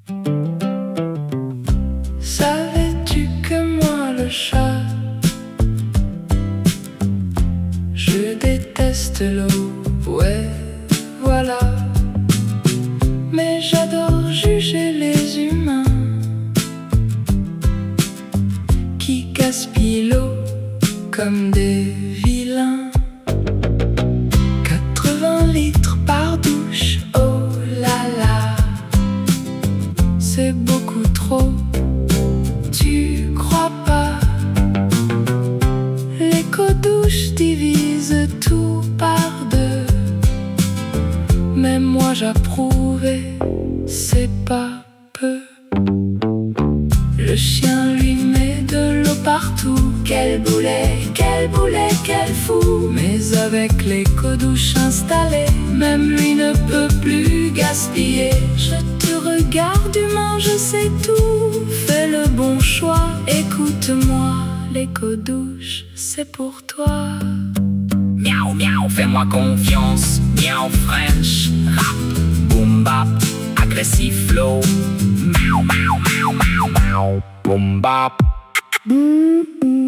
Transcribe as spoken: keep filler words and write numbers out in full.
Savais-tu que moi le chat, je déteste l'eau, ouais, voilà. Mais j'adore juger les humains qui gaspillent l'eau comme des vilains. Quatre-vingts litres par douche, oh là là, c'est beaucoup trop, tu crois pas? L'éco-douche divise tout par deux, mais moi j'approuve et c'est pas peu. Le chien lui met de l'eau partout, quel boulet, quel boulet, quel fou. Mais avec l'éco-douche installée, même lui ne peut plus gaspiller. Je te regarde humain, je sais tout, fais le bon choix, écoute-moi, l'éco-douche, c'est pour toi. Miaou miaou, fais-moi confiance. Miaou French, rap, boom bap, agressif flow. Miaou miaou miaou miaou miaou, boom bap. Mmh, mmh.